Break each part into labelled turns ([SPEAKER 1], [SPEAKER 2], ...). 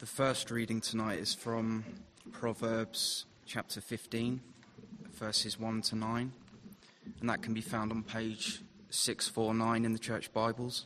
[SPEAKER 1] first reading tonight is from Proverbs chapter 15, verses 1 to 9, and that can be found on page 649 in the Church Bibles.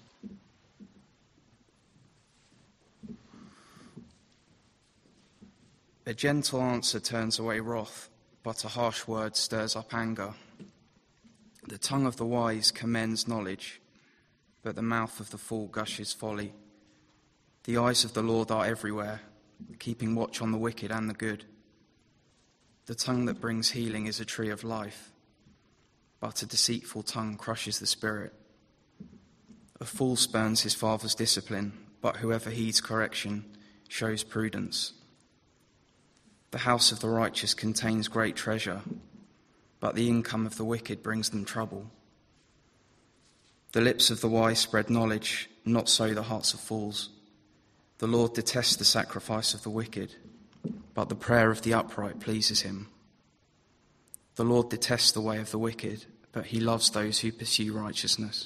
[SPEAKER 1] A gentle answer turns away wrath, but a harsh word stirs up anger. The tongue of the wise commends knowledge, but the mouth of the fool gushes folly. The eyes of the Lord are everywhere, keeping watch on the wicked and the good. The tongue that brings healing is a tree of life, but a deceitful tongue crushes the spirit. A fool spurns his father's discipline, but whoever heeds correction shows prudence. The house of the righteous contains great treasure, but the income of the wicked brings them trouble. The lips of the wise spread knowledge, not so the hearts of fools. The Lord detests the sacrifice of the wicked, but the prayer of the upright pleases him. The Lord detests the way of the wicked, but he loves those who pursue righteousness.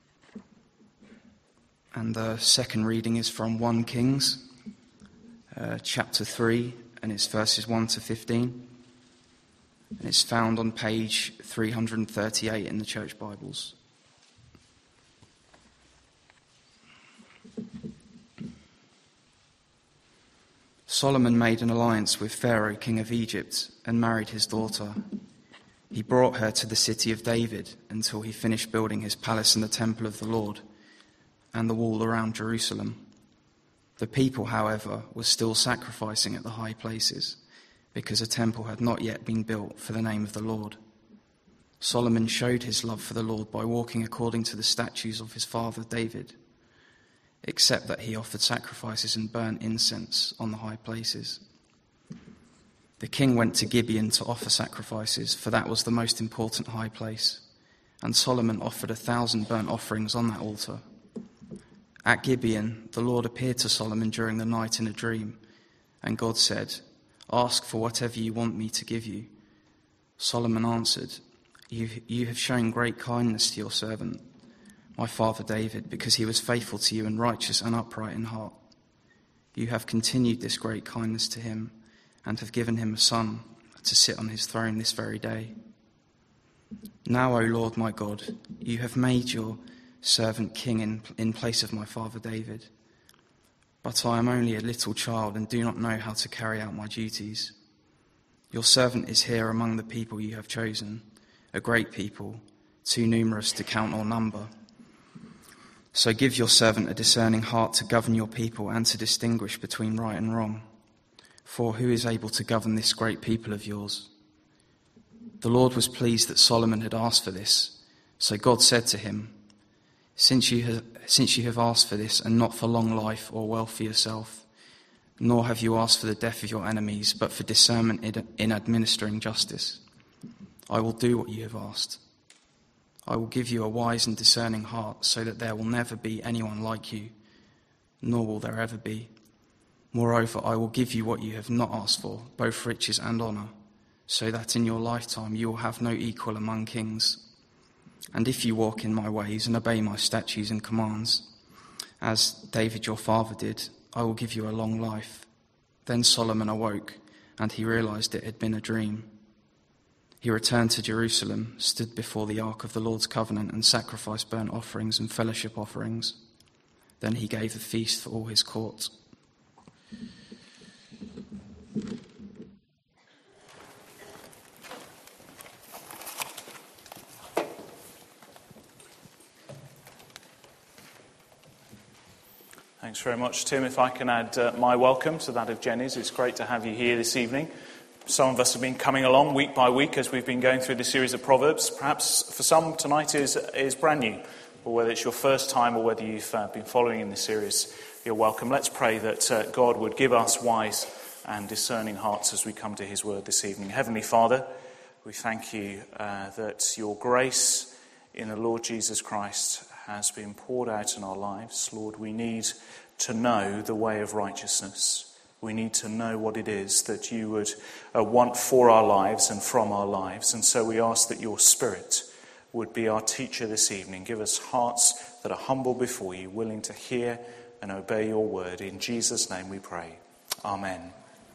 [SPEAKER 1] And the second reading is from 1 Kings, chapter 3, and it's verses 1 to 15. And it's found on page 338 in the Church Bibles. Solomon made an alliance with Pharaoh, king of Egypt, and married his daughter. He brought her to the city of David until he finished building his palace and the temple of the Lord and the wall around Jerusalem. The people, however, were still sacrificing at the high places because a temple had not yet been built for the name of the Lord. Solomon showed his love for the Lord by walking according to the statutes of his father David, except that he offered sacrifices and burnt incense on the high places. The king went to Gibeon to offer sacrifices, for that was the most important high place, and Solomon offered 1,000 burnt offerings on that altar. At Gibeon, the Lord appeared to Solomon during the night in a dream, and God said, "Ask for whatever you want me to give you." Solomon answered, You have shown great kindness to your servant, my father David, because he was faithful to you and righteous and upright in heart. You have continued this great kindness to him and have given him a son to sit on his throne this very day. Now, O Lord my God, you have made your servant king in place of my father David. But I am only a little child and do not know how to carry out my duties. Your servant is here among the people you have chosen, a great people, too numerous to count or number. So give your servant a discerning heart to govern your people and to distinguish between right and wrong. For who is able to govern this great people of yours? The Lord was pleased that Solomon had asked for this. So God said to him, Since you have asked for this and not for long life or wealth for yourself, nor have you asked for the death of your enemies, but for discernment in administering justice, I will do what you have asked. I will give you a wise and discerning heart so that there will never be anyone like you, nor will there ever be. Moreover, I will give you what you have not asked for, both riches and honor, so that in your lifetime you will have no equal among kings. And if you walk in my ways and obey my statutes and commands, as David your father did, I will give you a long life. Then Solomon awoke, and he realized it had been a dream. He returned to Jerusalem, stood before the ark of the Lord's covenant, and sacrificed burnt offerings and fellowship offerings. Then he gave a feast for all his court.
[SPEAKER 2] Thanks very much, Tim. If I can add my welcome to that of Jenny's. It's great to have you here this evening. Some of us have been coming along week by week as we've been going through the series of Proverbs. Perhaps for some tonight is brand new, or whether it's your first time or whether you've been following in this series, you're welcome. Let's pray that God would give us wise and discerning hearts as we come to his word this evening. Heavenly Father, we thank you that your grace in the Lord Jesus Christ has been poured out in our lives. Lord, we need to know the way of righteousness. We need to know what it is that you would want for our lives and from our lives. And so we ask that your Spirit would be our teacher this evening. Give us hearts that are humble before you, willing to hear and obey your word. In Jesus' name we pray. Amen.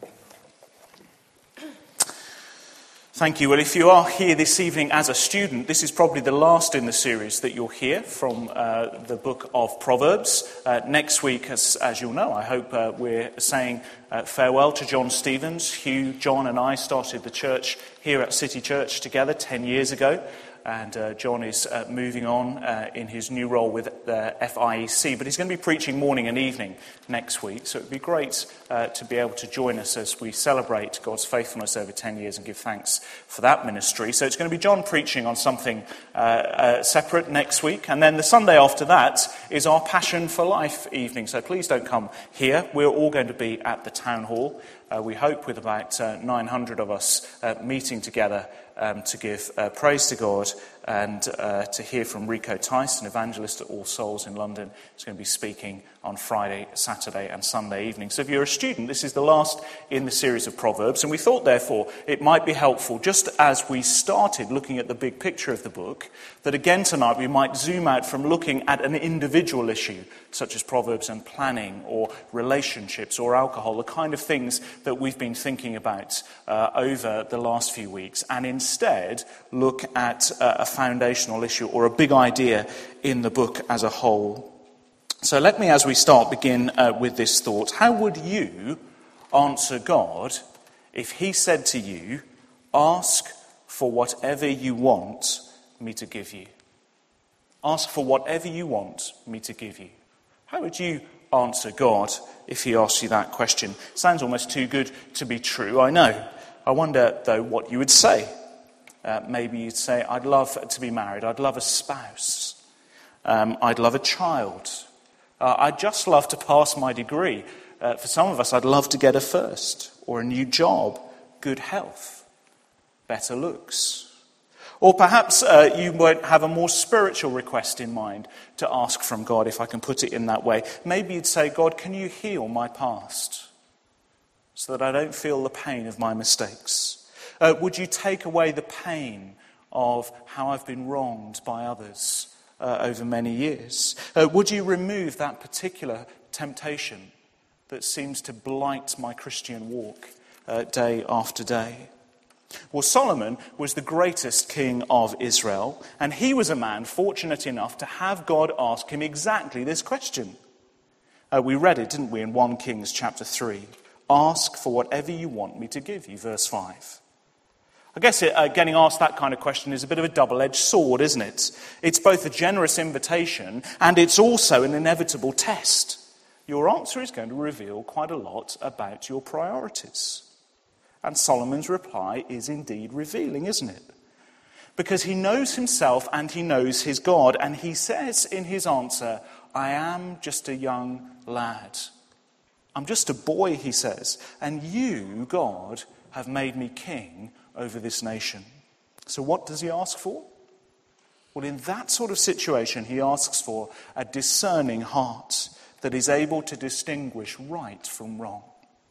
[SPEAKER 2] Thank you. Well, if you are here this evening as a student, this is probably the last in the series that you'll hear from the book of Proverbs. Next week, as you'll know, I hope we're saying farewell to John Stevens. Hugh, John and I started the church here at City Church together 10 years ago. And John is moving on in his new role with the FIEC. But he's going to be preaching morning and evening next week. So it would be great to be able to join us as we celebrate God's faithfulness over 10 years and give thanks for that ministry. So it's going to be John preaching on something separate next week. And then the Sunday after that is our Passion for Life evening. So please don't come here. We're all going to be at the town hall. We hope with about 900 of us meeting together to give praise to God and to hear from Rico Tice, an evangelist at All Souls in London. He's going to be speaking on Friday, Saturday and Sunday evening. So if you're a student, this is the last in the series of Proverbs. And we thought, therefore, it might be helpful, just as we started looking at the big picture of the book, that again tonight we might zoom out from looking at an individual issue, such as Proverbs and planning or relationships or alcohol, the kind of things that we've been thinking about over the last few weeks, and instead look at a foundational issue or a big idea in the book as a whole. So let me, as we start, begin with this thought. How would you answer God if he said to you, ask for whatever you want me to give you? Ask for whatever you want me to give you. How would you answer God if he asked you that question? Sounds almost too good to be true, I know. I wonder, though, what you would say. Maybe you'd say, I'd love to be married. I'd love a spouse. I'd love a child. I'd just love to pass my degree. For some of us, I'd love to get a first or a new job, good health, better looks. Or perhaps you might have a more spiritual request in mind to ask from God, if I can put it in that way. Maybe you'd say, God, can you heal my past so that I don't feel the pain of my mistakes? Would you take away the pain of how I've been wronged by others over many years? Would you remove that particular temptation that seems to blight my Christian walk day after day? Well, Solomon was the greatest king of Israel, and he was a man fortunate enough to have God ask him exactly this question. We read it, didn't we, in 1 Kings chapter 3. Ask for whatever you want me to give you, verse 5. I guess getting asked that kind of question is a bit of a double-edged sword, isn't it? It's both a generous invitation and it's also an inevitable test. Your answer is going to reveal quite a lot about your priorities. And Solomon's reply is indeed revealing, isn't it? Because he knows himself and he knows his God, and he says in his answer, I am just a young lad. I'm just a boy, he says, and you, God, have made me king over this nation. So what does he ask for? Well, in that sort of situation, he asks for a discerning heart that is able to distinguish right from wrong.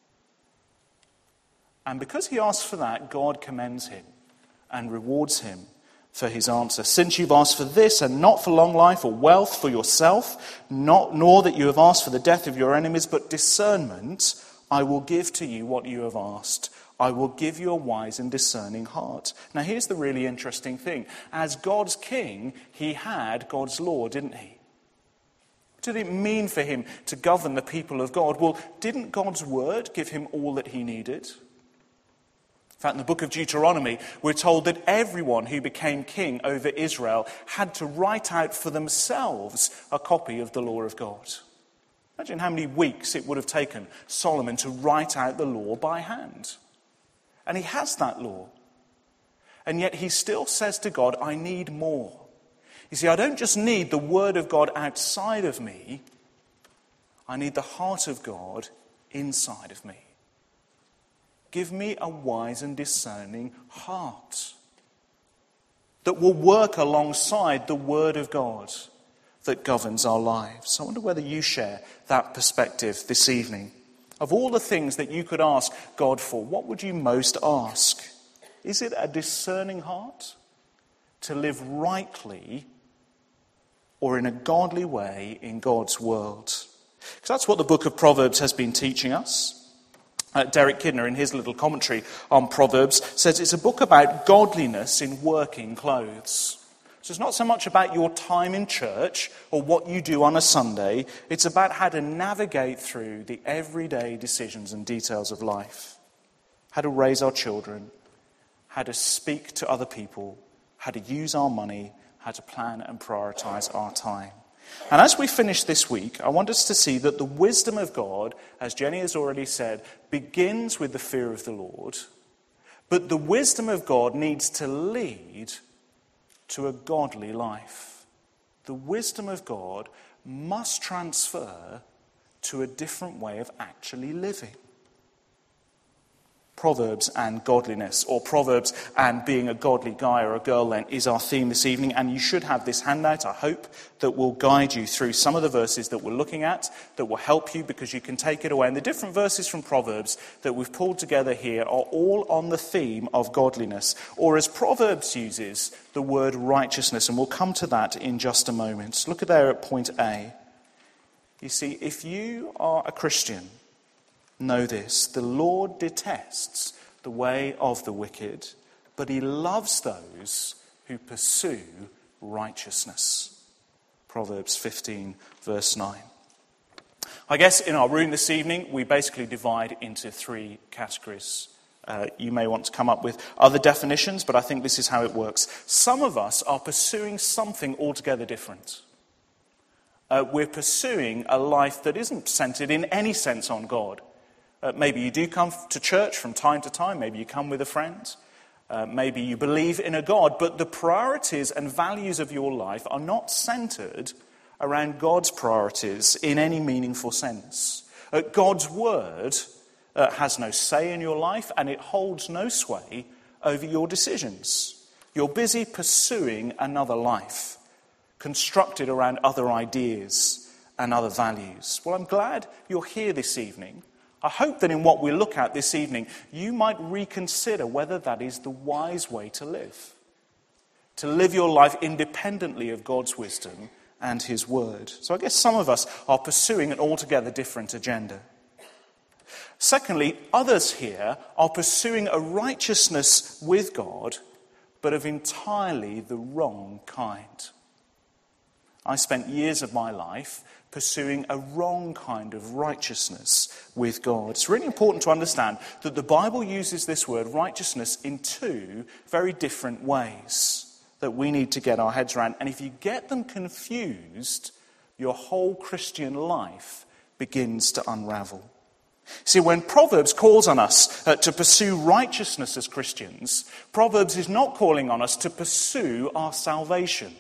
[SPEAKER 2] And because he asks for that, God commends him and rewards him for his answer. Since you've asked for this and not for long life or wealth for yourself, nor that you have asked for the death of your enemies, but discernment, I will give to you what you have asked. I will give you a wise and discerning heart. Now here's the really interesting thing. As God's king, he had God's law, didn't he? What did it mean for him to govern the people of God? Well, didn't God's word give him all that he needed? In fact, in the book of Deuteronomy, we're told that everyone who became king over Israel had to write out for themselves a copy of the law of God. Imagine how many weeks it would have taken Solomon to write out the law by hand. And he has that law. And yet he still says to God, I need more. You see, I don't just need the word of God outside of me. I need the heart of God inside of me. Give me a wise and discerning heart that will work alongside the word of God that governs our lives. I wonder whether you share that perspective this evening. Of all the things that you could ask God for, what would you most ask? Is it a discerning heart to live rightly or in a godly way in God's world? Because that's what the book of Proverbs has been teaching us. Derek Kidner, in his little commentary on Proverbs, says it's a book about godliness in working clothes. So it's not so much about your time in church or what you do on a Sunday. It's about how to navigate through the everyday decisions and details of life. How to raise our children, how to speak to other people, how to use our money, how to plan and prioritize our time. And as we finish this week, I want us to see that the wisdom of God, as Jenny has already said, begins with the fear of the Lord. But the wisdom of God needs to lead to a godly life. The wisdom of God must transfer to a different way of actually living. Proverbs and godliness, or Proverbs and being a godly guy or a girl, then, is our theme this evening. And you should have this handout, I hope, that will guide you through some of the verses that we're looking at, that will help you because you can take it away. And the different verses from Proverbs that we've pulled together here are all on the theme of godliness, or as Proverbs uses, the word righteousness. And we'll come to that in just a moment. Look at there at point A. You see, if you are a Christian, know this: the Lord detests the way of the wicked, but he loves those who pursue righteousness. Proverbs 15, verse 9. I guess in our room this evening, we basically divide into three categories. You may want to come up with other definitions, but I think this is how it works. Some of us are pursuing something altogether different. We're pursuing a life that isn't centered in any sense on God. Maybe you do come to church from time to time. Maybe you come with a friend. Maybe you believe in a God. But the priorities and values of your life are not centered around God's priorities in any meaningful sense. God's word has no say in your life, and it holds no sway over your decisions. You're busy pursuing another life, constructed around other ideas and other values. Well, I'm glad you're here this evening. I hope that in what we look at this evening, you might reconsider whether that is the wise way to live your life independently of God's wisdom and his word. So I guess some of us are pursuing an altogether different agenda. Secondly, others here are pursuing a righteousness with God, but of entirely the wrong kind. I spent years of my life pursuing a wrong kind of righteousness with God. It's really important to understand that the Bible uses this word righteousness in two very different ways that we need to get our heads around. And if you get them confused, your whole Christian life begins to unravel. See, when Proverbs calls on us to pursue righteousness as Christians, Proverbs is not calling on us to pursue our salvation,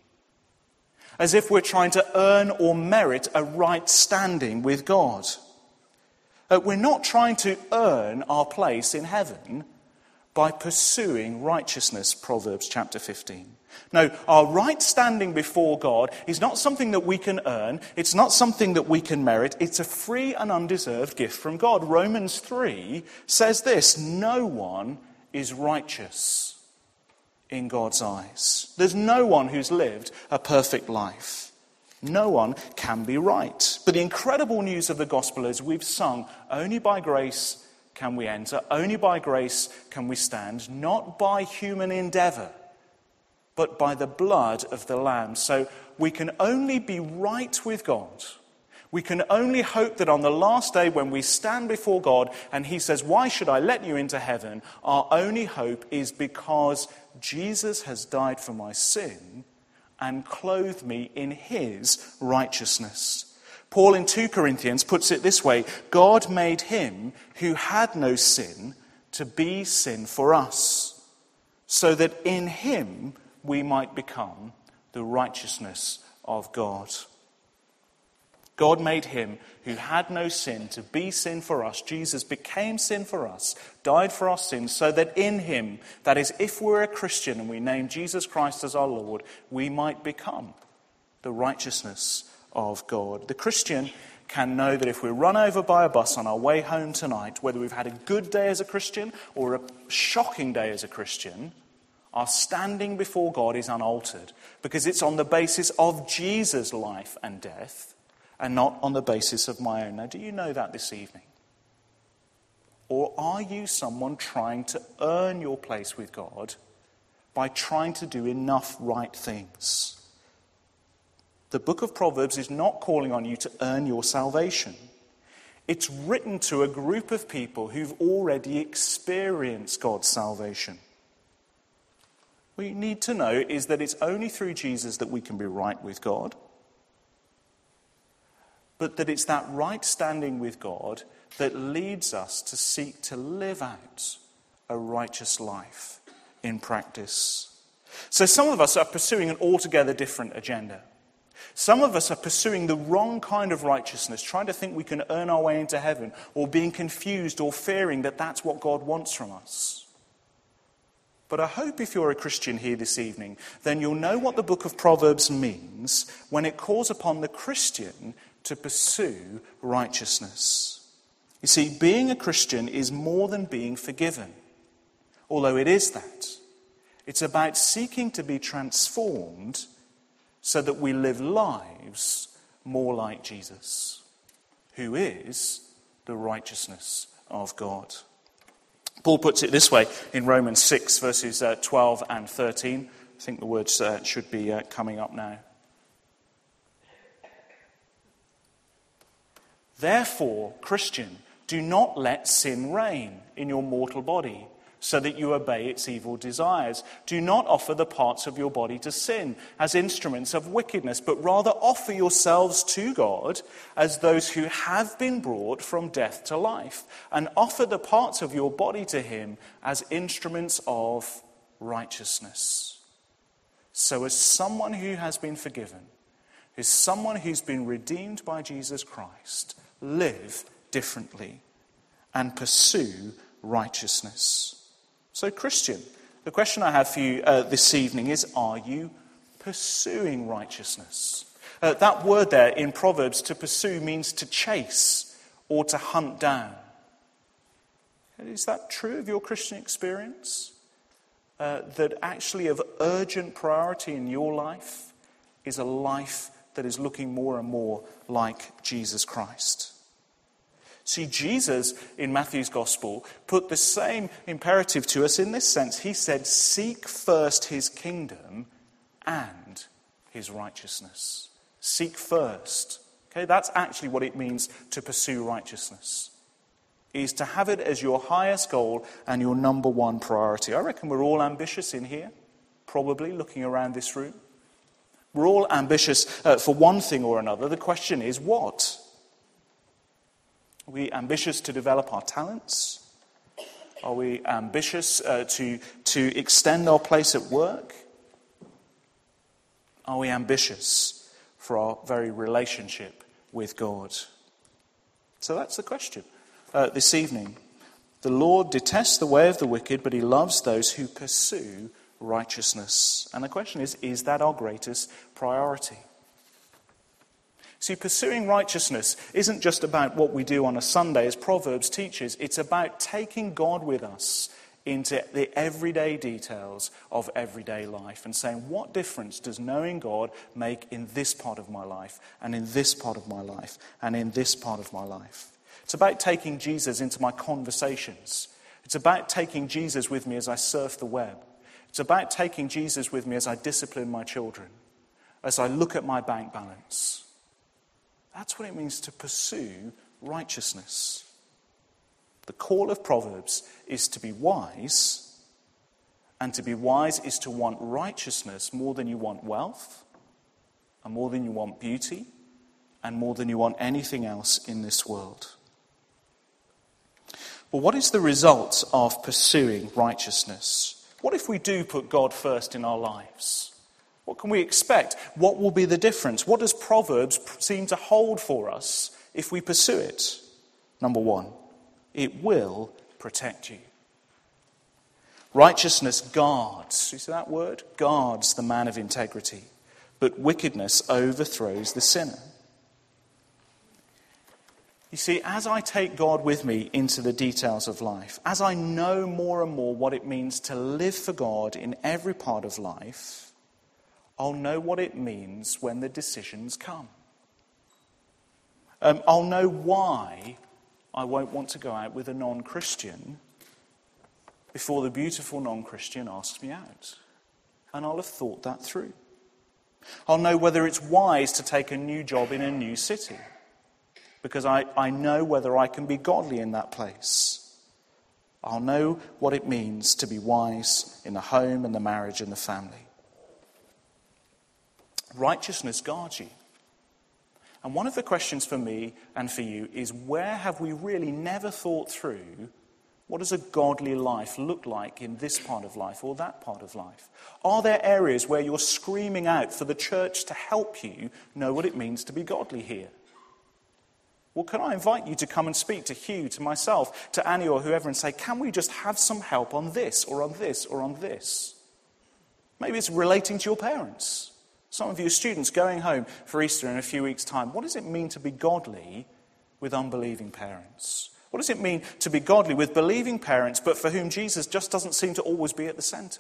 [SPEAKER 2] as if we're trying to earn or merit a right standing with God. We're not trying to earn our place in heaven by pursuing righteousness, Proverbs chapter 15. No, our right standing before God is not something that we can earn. It's not something that we can merit. It's a free and undeserved gift from God. Romans 3 says this: no one is righteous in God's eyes. There's no one who's lived a perfect life. No one can be right. But the incredible news of the gospel is we've sung, only by grace can we enter, only by grace can we stand, not by human endeavour, but by the blood of the Lamb. So we can only be right with God. We can only hope that on the last day when we stand before God and he says, why should I let you into heaven? Our only hope is because Jesus has died for my sin and clothed me in his righteousness. Paul in 2 Corinthians puts it this way: God made him who had no sin to be sin for us, so that in him we might become the righteousness of God. God made him who had no sin to be sin for us. Jesus became sin for us, died for our sins, so that in him, that is, if we're a Christian and we name Jesus Christ as our Lord, we might become the righteousness of God. The Christian can know that if we're run over by a bus on our way home tonight, whether we've had a good day as a Christian or a shocking day as a Christian, our standing before God is unaltered, because it's on the basis of Jesus' life and death, and not on the basis of my own. Now, do you know that this evening? Or are you someone trying to earn your place with God by trying to do enough right things? The book of Proverbs is not calling on you to earn your salvation. It's written to a group of people who've already experienced God's salvation. What you need to know is that it's only through Jesus that we can be right with God, but that it's that right standing with God that leads us to seek to live out a righteous life in practice. So some of us are pursuing an altogether different agenda. Some of us are pursuing the wrong kind of righteousness, trying to think we can earn our way into heaven, or being confused or fearing that that's what God wants from us. But I hope if you're a Christian here this evening, then you'll know what the book of Proverbs means when it calls upon the Christian to pursue righteousness. You see, being a Christian is more than being forgiven, although it is that. It's about seeking to be transformed so that we live lives more like Jesus, who is the righteousness of God. Paul puts it this way in Romans 6, verses 12 and 13. I think the words should be coming up now. Therefore, Christian, do not let sin reign in your mortal body, so that you obey its evil desires. Do not offer the parts of your body to sin as instruments of wickedness, but rather offer yourselves to God as those who have been brought from death to life, and offer the parts of your body to him as instruments of righteousness. So as someone who has been forgiven, as someone who's been redeemed by Jesus Christ, live differently and pursue righteousness. So, Christian, the question I have for you this evening is, are you pursuing righteousness? That word there in Proverbs, to pursue, means to chase or to hunt down. Is that true of your Christian experience? That actually of urgent priority in your life is a life that is looking more and more like Jesus Christ. See, Jesus, in Matthew's Gospel, put the same imperative to us in this sense. He said, seek first his kingdom and his righteousness. Seek first. Okay, that's actually what it means to pursue righteousness. It is to have it as your highest goal and your number one priority. I reckon we're all ambitious in here, probably, looking around this room. We're all ambitious for one thing or another. The question is, what? Are we ambitious to develop our talents? Are we ambitious to extend our place at work? Are we ambitious for our very relationship with God? So that's the question this evening. The Lord detests the way of the wicked, but he loves those who pursue righteousness. And the question is that our greatest priority? See, pursuing righteousness isn't just about what we do on a Sunday, as Proverbs teaches. It's about taking God with us into the everyday details of everyday life and saying, what difference does knowing God make in this part of my life, and in this part of my life, and in this part of my life? It's about taking Jesus into my conversations. It's about taking Jesus with me as I surf the web. It's about taking Jesus with me as I discipline my children, as I look at my bank balance. That's what it means to pursue righteousness. The call of Proverbs is to be wise, and to be wise is to want righteousness more than you want wealth, and more than you want beauty, and more than you want anything else in this world. But what is the result of pursuing righteousness? What if we do put God first in our lives? What can we expect? What will be the difference? What does Proverbs seem to hold for us if we pursue it? Number one, it will protect you. Righteousness guards, you see that word? Guards the man of integrity, but wickedness overthrows the sinner. You see, as I take God with me into the details of life, as I know more and more what it means to live for God in every part of life, I'll know what it means when the decisions come. I'll know why I won't want to go out with a non-Christian before the beautiful non-Christian asks me out. And I'll have thought that through. I'll know whether it's wise to take a new job in a new city, because I know whether I can be godly in that place. I'll know what it means to be wise in the home and the marriage and the family. Righteousness guards you. And one of the questions for me and for you is, where have we really never thought through what does a godly life look like in this part of life or that part of life? Are there areas where you're screaming out for the church to help you know what it means to be godly here? Well, can I invite you to come and speak to Hugh, to myself, to Annie or whoever, and say, can we just have some help on this or on this or on this? Maybe it's relating to your parents. Some of you students going home for Easter in a few weeks' time. What does it mean to be godly with unbelieving parents? What does it mean to be godly with believing parents, but for whom Jesus just doesn't seem to always be at the centre?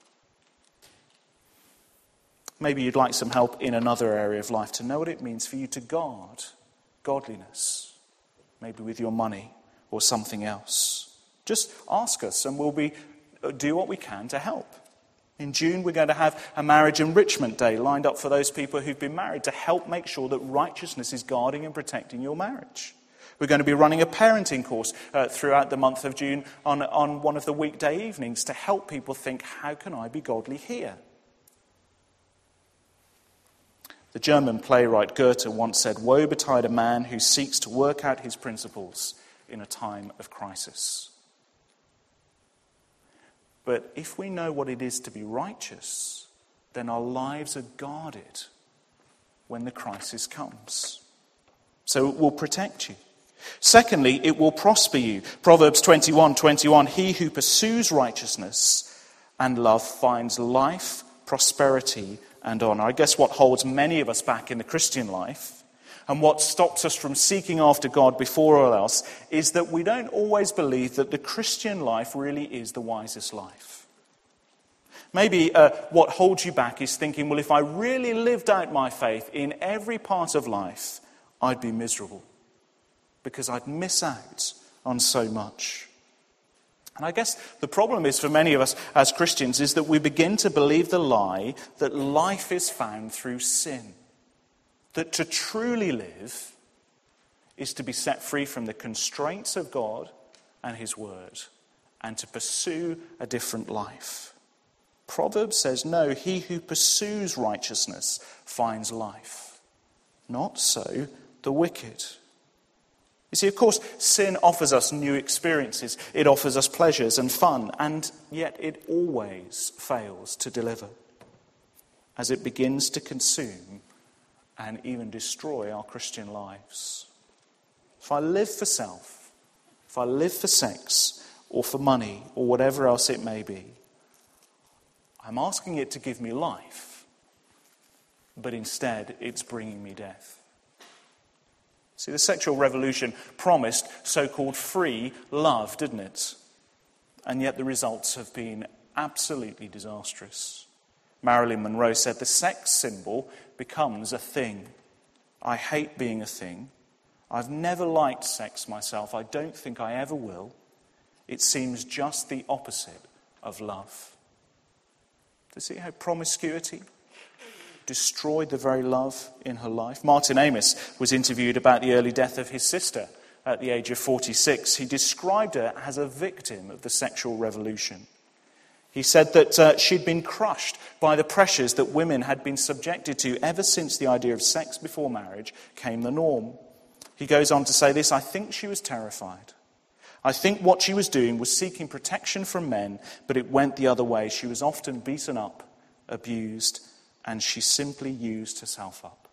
[SPEAKER 2] Maybe you'd like some help in another area of life to know what it means for you to guard godliness, maybe with your money or something else. Just ask us and we'll do what we can to help. In June, we're going to have a marriage enrichment day lined up for those people who've been married to help make sure that righteousness is guarding and protecting your marriage. We're going to be running a parenting course throughout the month of June on one of the weekday evenings to help people think, how can I be godly here? The German playwright Goethe once said, "Woe betide a man who seeks to work out his principles in a time of crisis." But if we know what it is to be righteous, then our lives are guarded when the crisis comes. So it will protect you. Secondly, it will prosper you. Proverbs 21:21, he who pursues righteousness and love finds life, prosperity, and honor. I guess what holds many of us back in the Christian life and what stops us from seeking after God before all else is that we don't always believe that the Christian life really is the wisest life. Maybe what holds you back is thinking, well, if I really lived out my faith in every part of life, I'd be miserable because I'd miss out on so much. And I guess the problem is for many of us as Christians is that we begin to believe the lie that life is found through sin. That to truly live is to be set free from the constraints of God and His Word and to pursue a different life. Proverbs says, no, he who pursues righteousness finds life. Not so the wicked. You see, of course, sin offers us new experiences. It offers us pleasures and fun, and yet it always fails to deliver as it begins to consume and even destroy our Christian lives. If I live for self, if I live for sex or for money or whatever else it may be, I'm asking it to give me life, but instead it's bringing me death. See, the sexual revolution promised so-called free love, didn't it? And yet the results have been absolutely disastrous. Marilyn Monroe said, the sex symbol becomes a thing. I hate being a thing. I've never liked sex myself. I don't think I ever will. It seems just the opposite of love. Do you see how promiscuity destroyed the very love in her life? Martin Amis was interviewed about the early death of his sister at the age of 46. He described her as a victim of the sexual revolution. He said that she'd been crushed by the pressures that women had been subjected to ever since the idea of sex before marriage came the norm. He goes on to say this, I think she was terrified. I think what she was doing was seeking protection from men, but it went the other way. She was often beaten up, abused, and she simply used herself up.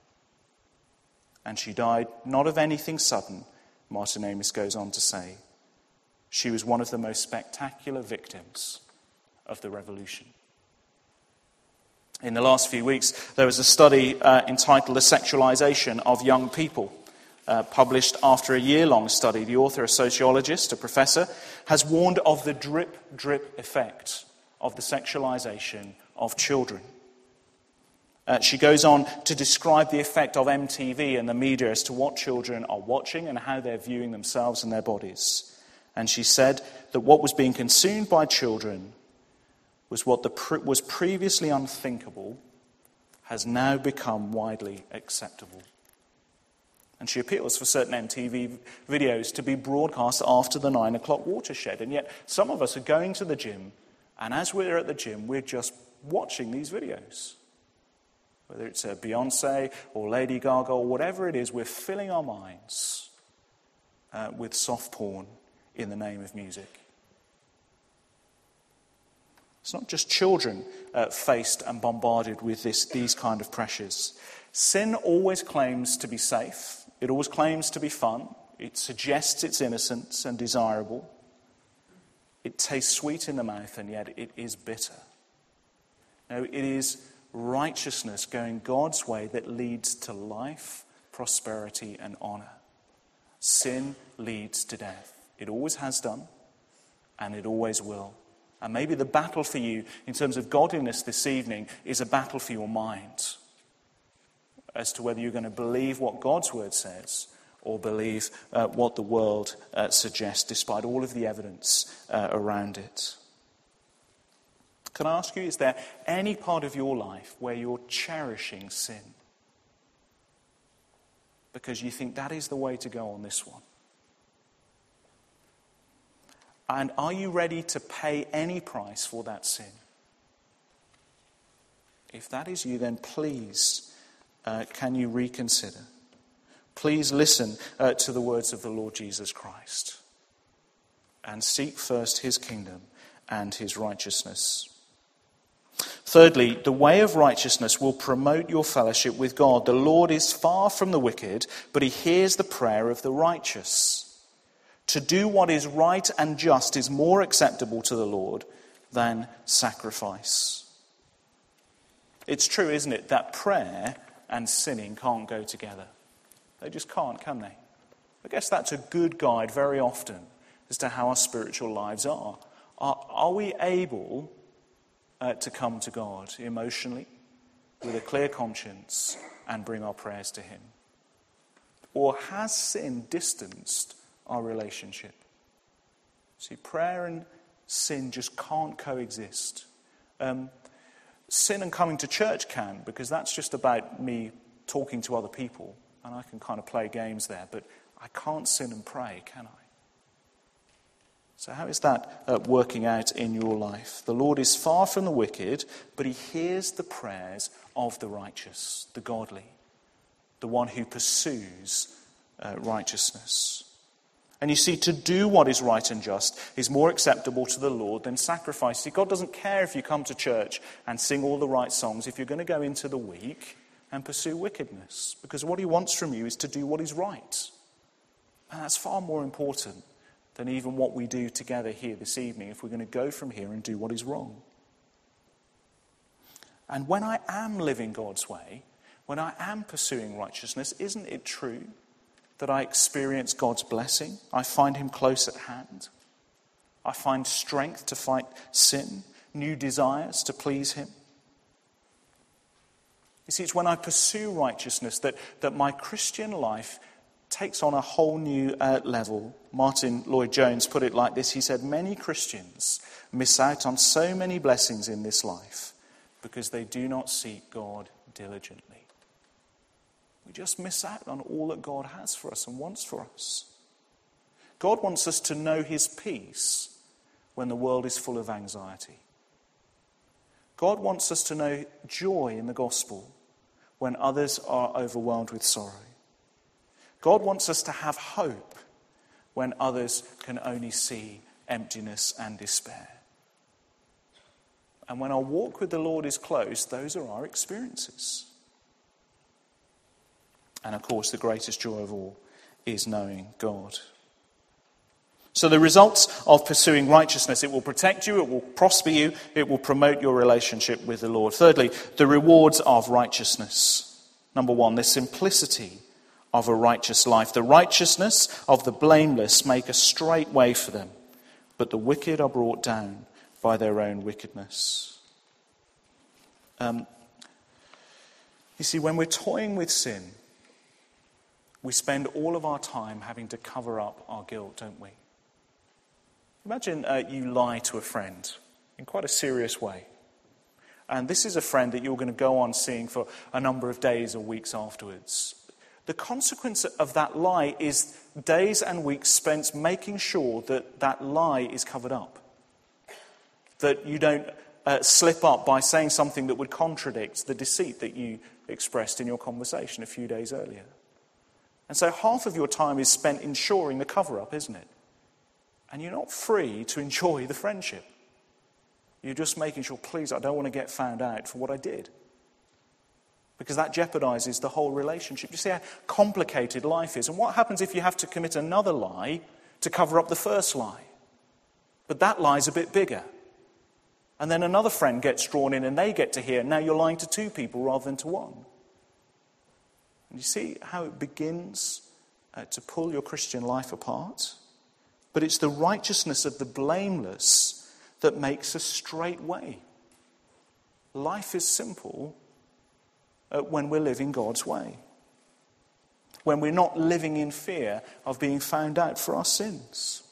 [SPEAKER 2] And she died not of anything sudden, Martin Amis goes on to say. She was one of the most spectacular victims of the revolution. In the last few weeks, there was a study entitled The Sexualization of Young People, published after a year-long study. The author, a sociologist, a professor, has warned of the drip-drip effect of the sexualization of children. She goes on to describe the effect of MTV and the media as to what children are watching and how they're viewing themselves and their bodies. And she said that what was being consumed by children was what was previously unthinkable has now become widely acceptable. And she appeals for certain MTV videos to be broadcast after the 9 o'clock watershed. And yet some of us are going to the gym, and as we're at the gym, we're just watching these videos. Whether it's a Beyonce or Lady Gaga or whatever it is, we're filling our minds with soft porn in the name of music. It's not just children faced and bombarded with these kind of pressures. Sin always claims to be safe. It always claims to be fun. It suggests it's innocence and desirable. It tastes sweet in the mouth, and yet it is bitter. No, it is righteousness going God's way that leads to life, prosperity, and honor. Sin leads to death. It always has done, and it always will. And maybe the battle for you in terms of godliness this evening is a battle for your mind as to whether you're going to believe what God's word says or believe what the world suggests, despite all of the evidence around it. Can I ask you, is there any part of your life where you're cherishing sin because you think that is the way to go on this one? And are you ready to pay any price for that sin? If that is you, then please, can you reconsider? Please listen to the words of the Lord Jesus Christ and seek first his kingdom and his righteousness. Thirdly, the way of righteousness will promote your fellowship with God. The Lord is far from the wicked, but he hears the prayer of the righteous. To do what is right and just is more acceptable to the Lord than sacrifice. It's true, isn't it, that prayer and sinning can't go together. They just can't, can they? I guess that's a good guide very often as to how our spiritual lives are. Are we able to come to God emotionally with a clear conscience and bring our prayers to him? Or has sin distanced our relationship? See, prayer and sin just can't coexist. Sin and coming to church can, because that's just about me talking to other people, and I can kind of play games there, but I can't sin and pray, can I? So how is that working out in your life? The Lord is far from the wicked, but he hears the prayers of the righteous, the godly, the one who pursues righteousness. And you see, to do what is right and just is more acceptable to the Lord than sacrifice. See, God doesn't care if you come to church and sing all the right songs if you're going to go into the week and pursue wickedness. Because what he wants from you is to do what is right. And that's far more important than even what we do together here this evening if we're going to go from here and do what is wrong. And when I am living God's way, when I am pursuing righteousness, isn't it true that I experience God's blessing? I find him close at hand. I find strength to fight sin, new desires to please him. You see, it's when I pursue righteousness that my Christian life takes on a whole new level. Martin Lloyd-Jones put it like this. He said, many Christians miss out on so many blessings in this life because they do not seek God diligently. We just miss out on all that God has for us and wants for us. God wants us to know his peace when the world is full of anxiety. God wants us to know joy in the gospel when others are overwhelmed with sorrow. God wants us to have hope when others can only see emptiness and despair. And when our walk with the Lord is close, those are our experiences. And of course, the greatest joy of all is knowing God. So the results of pursuing righteousness, it will protect you, it will prosper you, it will promote your relationship with the Lord. Thirdly, the rewards of righteousness. Number one, the simplicity of a righteous life. The righteousness of the blameless make a straight way for them, but the wicked are brought down by their own wickedness. You see, when we're toying with sin, we spend all of our time having to cover up our guilt, don't we? Imagine you lie to a friend in quite a serious way. And this is a friend that you're going to go on seeing for a number of days or weeks afterwards. The consequence of that lie is days and weeks spent making sure that that lie is covered up. That you don't slip up by saying something that would contradict the deceit that you expressed in your conversation a few days earlier. And so half of your time is spent ensuring the cover-up, isn't it? And you're not free to enjoy the friendship. You're just making sure, please, I don't want to get found out for what I did. Because that jeopardizes the whole relationship. You see how complicated life is. And what happens if you have to commit another lie to cover up the first lie? But that lie's a bit bigger. And then another friend gets drawn in and they get to hear, now you're lying to two people rather than to one. And you see how it begins to pull your Christian life apart? But it's the righteousness of the blameless that makes a straight way. Life is simple when we're living God's way. When we're not living in fear of being found out for our sins.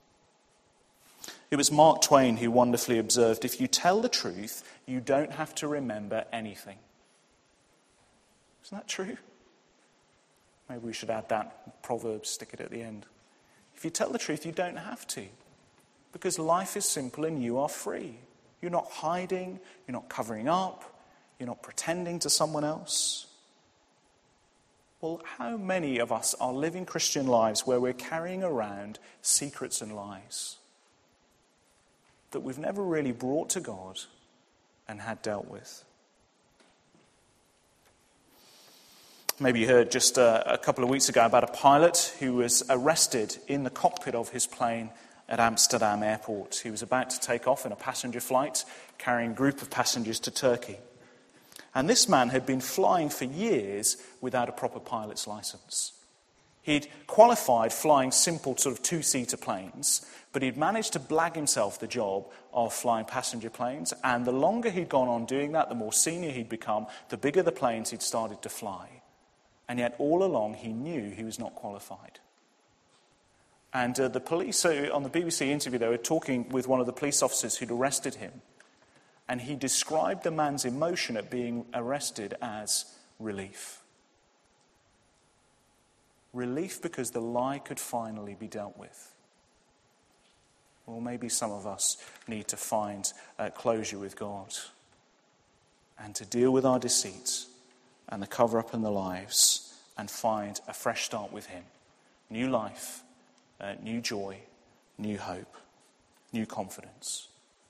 [SPEAKER 2] It was Mark Twain who wonderfully observed, if you tell the truth, you don't have to remember anything. Isn't that true? Maybe we should add that proverb, stick it at the end. If you tell the truth, you don't have to. Because life is simple and you are free. You're not hiding, you're not covering up, you're not pretending to someone else. Well, how many of us are living Christian lives where we're carrying around secrets and lies that we've never really brought to God and had dealt with? Maybe you heard just a couple of weeks ago about a pilot who was arrested in the cockpit of his plane at Amsterdam airport. He was about to take off in a passenger flight carrying a group of passengers to Turkey. And this man had been flying for years without a proper pilot's license. He'd qualified flying simple sort of two-seater planes, but he'd managed to blag himself the job of flying passenger planes. And the longer he'd gone on doing that, the more senior he'd become, the bigger the planes he'd started to fly. And yet all along he knew he was not qualified. And the police, so on the BBC interview, they were talking with one of the police officers who'd arrested him. And he described the man's emotion at being arrested as relief. Relief because the lie could finally be dealt with. Or maybe some of us need to find closure with God and to deal with our deceits and the cover-up in the lives and find a fresh start with Him. New life, new joy, new hope, new confidence.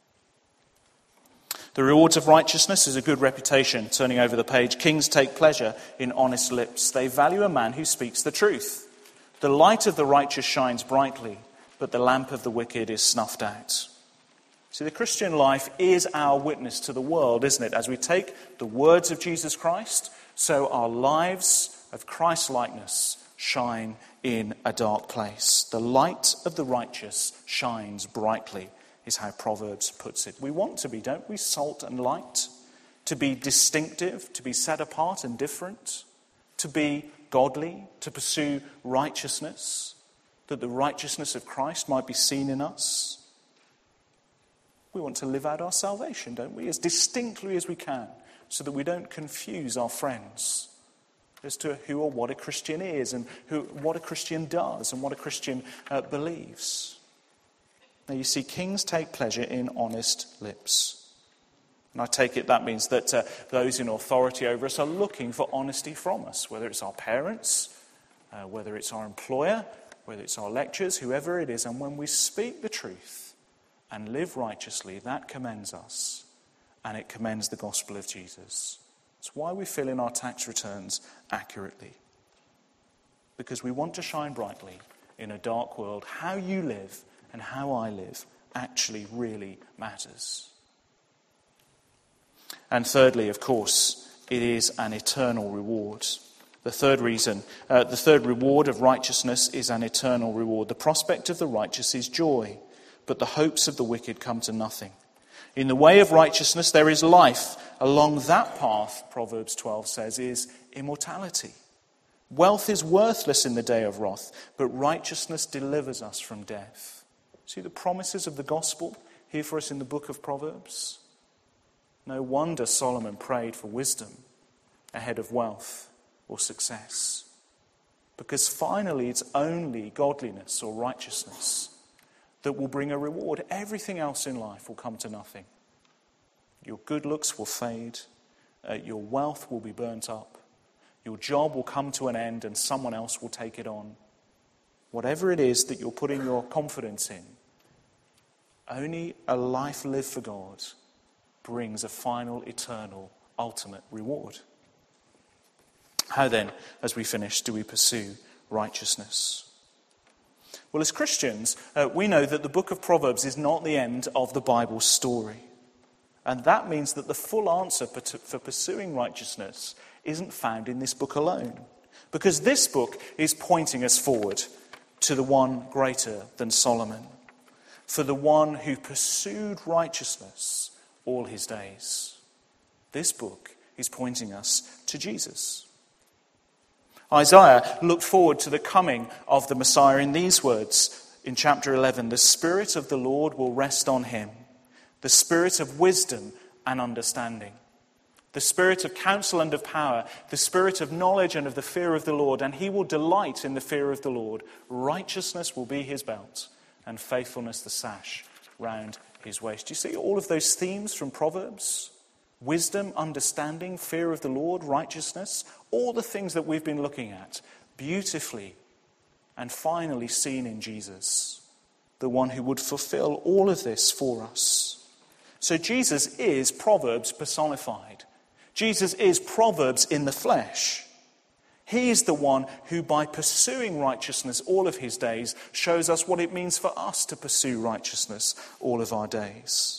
[SPEAKER 2] The rewards of righteousness is a good reputation. Turning over the page, kings take pleasure in honest lips. They value a man who speaks the truth. The light of the righteous shines brightly, but the lamp of the wicked is snuffed out. See, the Christian life is our witness to the world, isn't it? As we take the words of Jesus Christ, so our lives of Christ-likeness shine in a dark place. The light of the righteous shines brightly, is how Proverbs puts it. We want to be, don't we, salt and light? To be distinctive, to be set apart and different, to be godly, to pursue righteousness, that the righteousness of Christ might be seen in us. We want to live out our salvation, don't we, as distinctly as we can, so that we don't confuse our friends as to who or what a Christian is and what a Christian does and what a Christian believes. Now you see, kings take pleasure in honest lips. And I take it that means that those in authority over us are looking for honesty from us, whether it's our parents, whether it's our employer, whether it's our lecturers, whoever it is. And when we speak the truth and live righteously, that commends us and it commends the gospel of Jesus. It's why we fill in our tax returns accurately. Because we want to shine brightly in a dark world. How you live and how I live actually really matters. And thirdly, of course, it is an eternal reward. The third reason, the third reward of righteousness is an eternal reward. The prospect of the righteous is joy, but the hopes of the wicked come to nothing. In the way of righteousness there is life. Along that path, Proverbs 12 says, is immortality. Wealth is worthless in the day of wrath, but righteousness delivers us from death. See the promises of the gospel here for us in the book of Proverbs? No wonder Solomon prayed for wisdom ahead of wealth or success. Because finally it's only godliness or righteousness that will bring a reward. Everything else in life will come to nothing. Your good looks will fade. Your wealth will be burnt up. Your job will come to an end and someone else will take it on. Whatever it is that you're putting your confidence in, only a life lived for God brings a final, eternal, ultimate reward. How then, as we finish, do we pursue righteousness? Well, as Christians, we know that the book of Proverbs is not the end of the Bible story. And that means that the full answer for pursuing righteousness isn't found in this book alone. Because this book is pointing us forward to the one greater than Solomon, for the one who pursued righteousness all his days. This book is pointing us to Jesus. Isaiah looked forward to the coming of the Messiah in these words in chapter 11. The Spirit of the Lord will rest on him, the Spirit of wisdom and understanding, the Spirit of counsel and of power, the Spirit of knowledge and of the fear of the Lord, and he will delight in the fear of the Lord. Righteousness will be his belt, and faithfulness the sash round his waist. Do you see all of those themes from Proverbs? Wisdom, understanding, fear of the Lord, righteousness, all the things that we've been looking at beautifully and finally seen in Jesus, the one who would fulfill all of this for us. So Jesus is Proverbs personified. Jesus is Proverbs in the flesh. He is the one who, by pursuing righteousness all of his days, shows us what it means for us to pursue righteousness all of our days.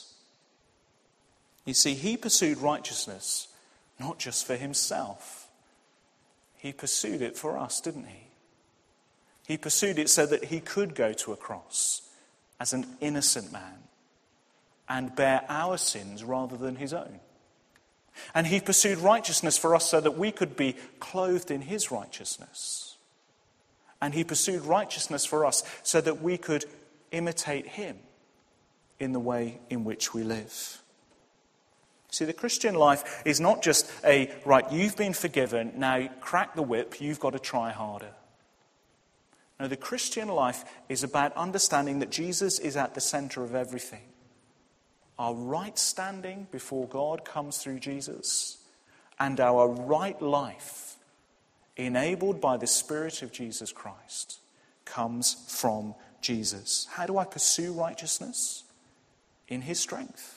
[SPEAKER 2] You see, he pursued righteousness not just for himself. He pursued it for us, didn't he? He pursued it so that he could go to a cross as an innocent man and bear our sins rather than his own. And he pursued righteousness for us so that we could be clothed in his righteousness. And he pursued righteousness for us so that we could imitate him in the way in which we live. See, the Christian life is not just right, you've been forgiven, now crack the whip, you've got to try harder. No, the Christian life is about understanding that Jesus is at the center of everything. Our right standing before God comes through Jesus, and our right life, enabled by the Spirit of Jesus Christ, comes from Jesus. How do I pursue righteousness? In his strength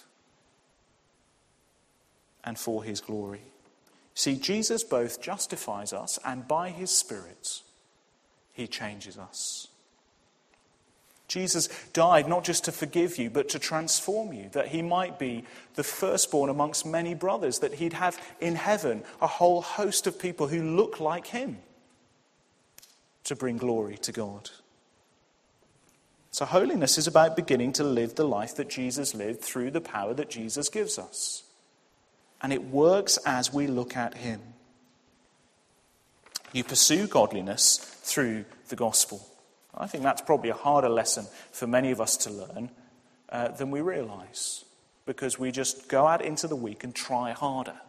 [SPEAKER 2] and for his glory. See, Jesus both justifies us, and by his Spirit, he changes us. Jesus died not just to forgive you, but to transform you, that he might be the firstborn amongst many brothers, that he'd have in heaven a whole host of people who look like him to bring glory to God. So holiness is about beginning to live the life that Jesus lived through the power that Jesus gives us. And it works as we look at him. You pursue godliness through the gospel. I think that's probably a harder lesson for many of us to learn than we realise, because we just go out into the week and try harder.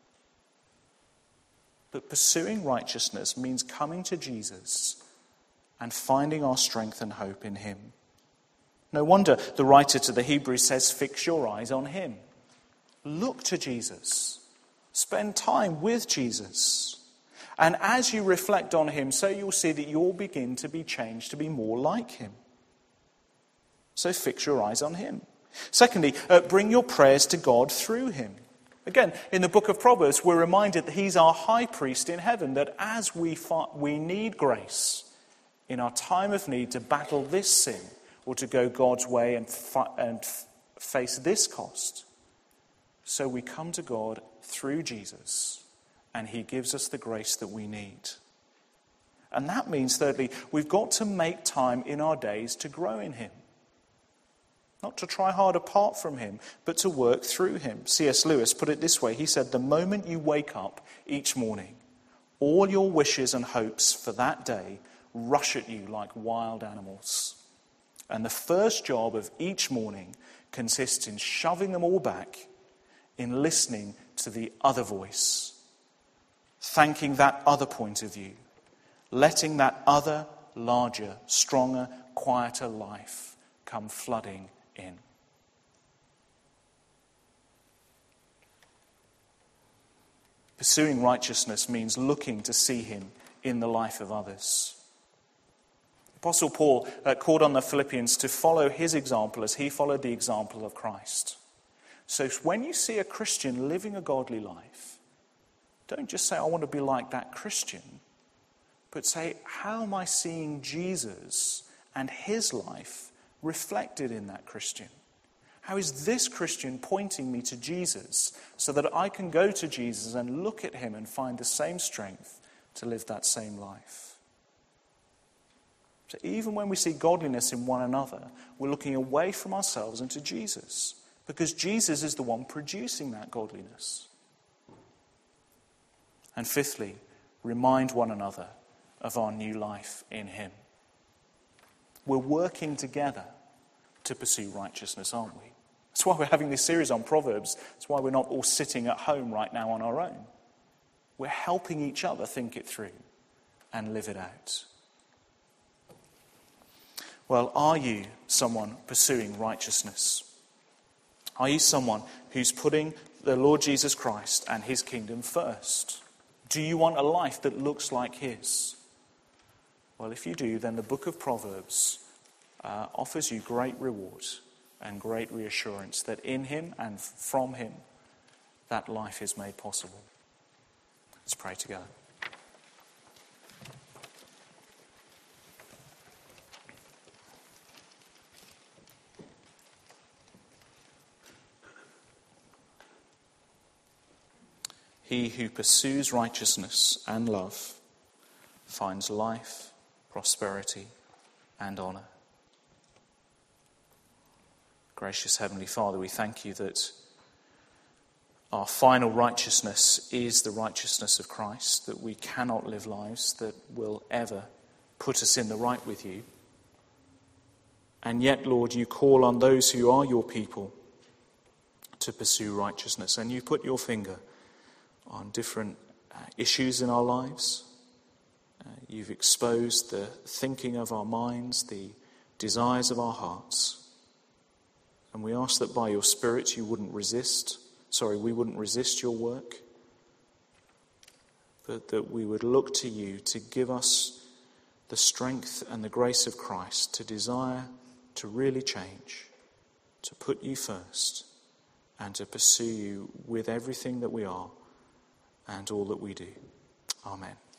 [SPEAKER 2] But pursuing righteousness means coming to Jesus and finding our strength and hope in him. No wonder the writer to the Hebrews says, fix your eyes on him. Look to Jesus. Spend time with Jesus. And as you reflect on him, so you'll see that you'll begin to be changed to be more like him. So fix your eyes on him. Secondly, bring your prayers to God through him. Again, in the book of Proverbs, we're reminded that he's our high priest in heaven, that as we need grace in our time of need to battle this sin or to go God's way and face this cost, so we come to God through Jesus, and he gives us the grace that we need. And that means, thirdly, we've got to make time in our days to grow in him. Not to try hard apart from him, but to work through him. C.S. Lewis put it this way. He said, the moment you wake up each morning, all your wishes and hopes for that day rush at you like wild animals. And the first job of each morning consists in shoving them all back, in listening to the other voice, thanking that other point of view, letting that other, larger, stronger, quieter life come flooding in. Pursuing righteousness means looking to see him in the life of others. Apostle Paul called on the Philippians to follow his example as he followed the example of Christ. So when you see a Christian living a godly life, don't just say, I want to be like that Christian, but say, how am I seeing Jesus and his life reflected in that Christian? How is this Christian pointing me to Jesus so that I can go to Jesus and look at him and find the same strength to live that same life? So even when we see godliness in one another, we're looking away from ourselves and to Jesus, because Jesus is the one producing that godliness. And fifthly, remind one another of our new life in him. We're working together to pursue righteousness, aren't we? That's why we're having this series on Proverbs. That's why we're not all sitting at home right now on our own. We're helping each other think it through and live it out. Well, are you someone pursuing righteousness? Are you someone who's putting the Lord Jesus Christ and his kingdom first? Do you want a life that looks like his? Well, if you do, then the book of Proverbs offers you great reward and great reassurance that in him and from him, that life is made possible. Let's pray together. He who pursues righteousness and love finds life, prosperity, and honour. Gracious Heavenly Father, we thank you that our final righteousness is the righteousness of Christ, that we cannot live lives that will ever put us in the right with you. And yet, Lord, you call on those who are your people to pursue righteousness, and you put your finger on different issues in our lives. You've exposed the thinking of our minds, the desires of our hearts. And we ask that by your Spirit we wouldn't resist your work, but that we would look to you to give us the strength and the grace of Christ to desire to really change, to put you first, and to pursue you with everything that we are and all that we do. Amen.